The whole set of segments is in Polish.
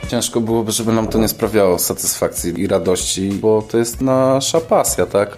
Ciężko byłoby, żeby nam to nie sprawiało satysfakcji i radości, bo to jest nasza pasja, tak?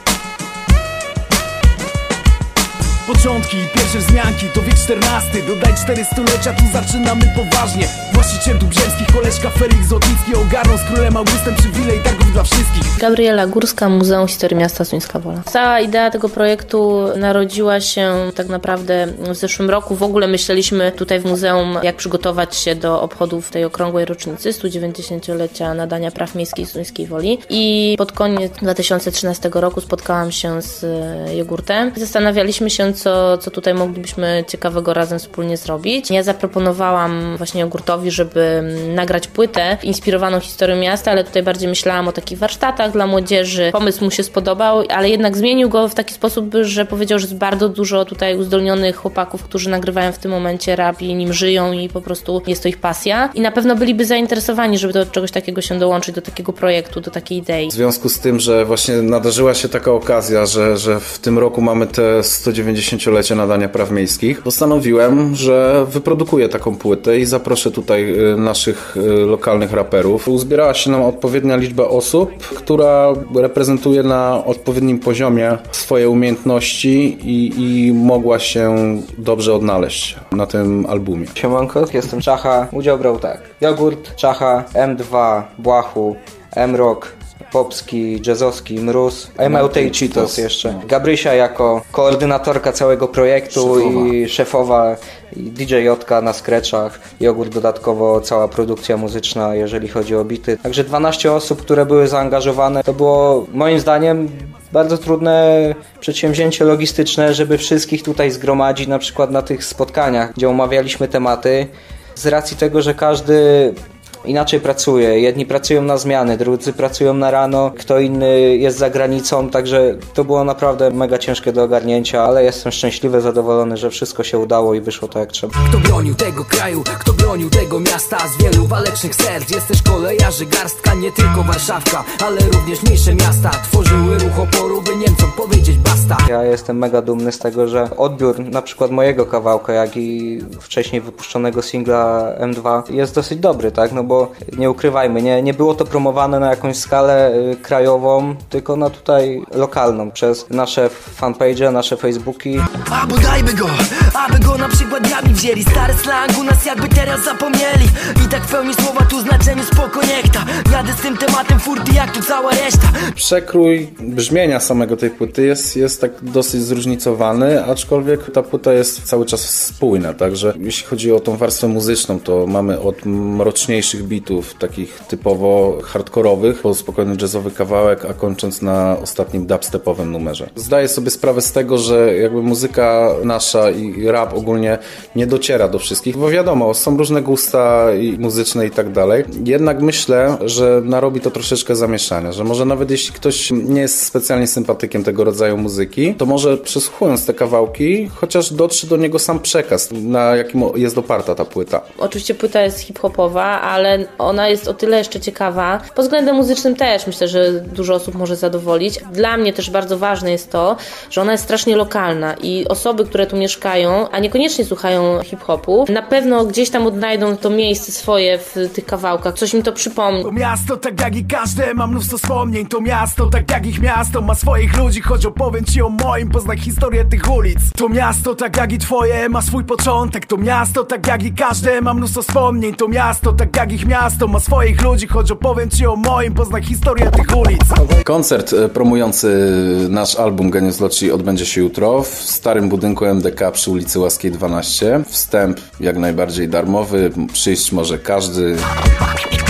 Początki, pierwsze wzmianki, to wiek XIV. Dodaj 4 stulecia, tu zaczynamy poważnie. Właściciel dóbr ziemskich, koleżka Felix Złotnicki ogarnął z królem Augustem przywilej targów dla wszystkich. Gabriela Górska, Muzeum Historii Miasta Suńska Wola. Cała idea tego projektu narodziła się tak naprawdę w zeszłym roku. W ogóle myśleliśmy tutaj w muzeum, jak przygotować się do obchodów tej okrągłej rocznicy 190-lecia nadania praw miejskiej Suńskiej Woli. I pod koniec 2013 roku spotkałam się z Jogurtem. Zastanawialiśmy się, co tutaj moglibyśmy ciekawego razem wspólnie zrobić. Ja zaproponowałam właśnie Jogurtowi, żeby nagrać płytę inspirowaną historią miasta, ale tutaj bardziej myślałam o takich warsztatach dla młodzieży. Pomysł mu się spodobał, ale jednak zmienił go w taki sposób, że powiedział, że jest bardzo dużo tutaj uzdolnionych chłopaków, którzy nagrywają w tym momencie rap i nim żyją i po prostu jest to ich pasja. I na pewno byliby zainteresowani, żeby do czegoś takiego się dołączyć, do takiego projektu, do takiej idei. W związku z tym, że właśnie nadarzyła się taka okazja, że w tym roku mamy te 190-lecie nadania praw miejskich, postanowiłem, że wyprodukuję taką płytę i zaproszę tutaj naszych lokalnych raperów. Uzbierała się nam odpowiednia liczba osób, która reprezentuje na odpowiednim poziomie swoje umiejętności i mogła się dobrze odnaleźć na tym albumie. Siemanko, jestem Czacha. Udział brał tak: Jogurt, Czacha, M2, Błachu, M-Rock, Popski, Jazzowski, Mróz, MLT i Cheetos jeszcze. Gabrysia jako koordynatorka całego projektu i szefowa, i DJ-otka na scratchach, Jogurt dodatkowo cała produkcja muzyczna, jeżeli chodzi o bity. Także 12 osób, które były zaangażowane. To było moim zdaniem bardzo trudne przedsięwzięcie logistyczne, żeby wszystkich tutaj zgromadzić na przykład na tych spotkaniach, gdzie omawialiśmy tematy. Z racji tego, że każdy inaczej pracuje. Jedni pracują na zmiany, drudzy pracują na rano, kto inny jest za granicą, także to było naprawdę mega ciężkie do ogarnięcia, ale jestem szczęśliwy, zadowolony, że wszystko się udało i wyszło tak jak trzeba. Kto bronił tego kraju, kto bronił tego miasta, z wielu walecznych serc jest też kolejarzy garstka, nie tylko Warszawka, ale również mniejsze miasta tworzyły ruch oporu, by Niemcom powiedzieć basta. Ja jestem mega dumny z tego, że odbiór na przykład mojego kawałka, jak i wcześniej wypuszczonego singla M2 jest dosyć dobry, tak? No bo nie ukrywajmy, nie było to promowane na jakąś skalę krajową, tylko na tutaj lokalną, przez nasze fanpage, nasze facebooki. A bodajby go, aby go na przykład dniami wzięli, stary slang u nas jakby teraz zapomnieli. I tak w pełni słowa tu znaczeniu spoko niechta. Jadę z tym tematem furty jak tu cała reszta. Przekrój brzmienia samego tej płyty jest tak dosyć zróżnicowany, aczkolwiek ta płyta jest cały czas spójna, także jeśli chodzi o tą warstwę muzyczną, to mamy od mroczniejszych bitów, takich typowo hardkorowych, po spokojny jazzowy kawałek, a kończąc na ostatnim dubstepowym numerze. Zdaję sobie sprawę z tego, że jakby muzyka nasza i rap ogólnie nie dociera do wszystkich, bo wiadomo, są różne gusta i muzyczne i tak dalej. Jednak myślę, że narobi to troszeczkę zamieszania, że może nawet jeśli ktoś nie jest specjalnie sympatykiem tego rodzaju muzyki, to może przesłuchując te kawałki, chociaż dotrze do niego sam przekaz, na jakim jest oparta ta płyta. Oczywiście płyta jest hip-hopowa, ale ona jest o tyle jeszcze ciekawa. Pod względem muzycznym też myślę, że dużo osób może zadowolić. Dla mnie też bardzo ważne jest to, że ona jest strasznie lokalna i osoby, które tu mieszkają, a niekoniecznie słuchają hip-hopu, na pewno gdzieś tam odnajdą to miejsce swoje w tych kawałkach. Coś im to przypomni. To miasto tak jak i każde ma mnóstwo wspomnień. To miasto tak jak ich miasto ma swoich ludzi. Choć opowiem ci o moim, poznaj historię tych ulic. To miasto tak jak i twoje ma swój początek. To miasto tak jak i każde ma mnóstwo wspomnień. To miasto tak jak ich miasto ma swoich ludzi. Choć opowiem ci o moim, poznaj historię tych ulic. Koncert promujący nasz album Genius Loci odbędzie się jutro w starym budynku MDK przy ulicy Łaskiej 12. Wstęp jak najbardziej darmowy, przyjść może każdy.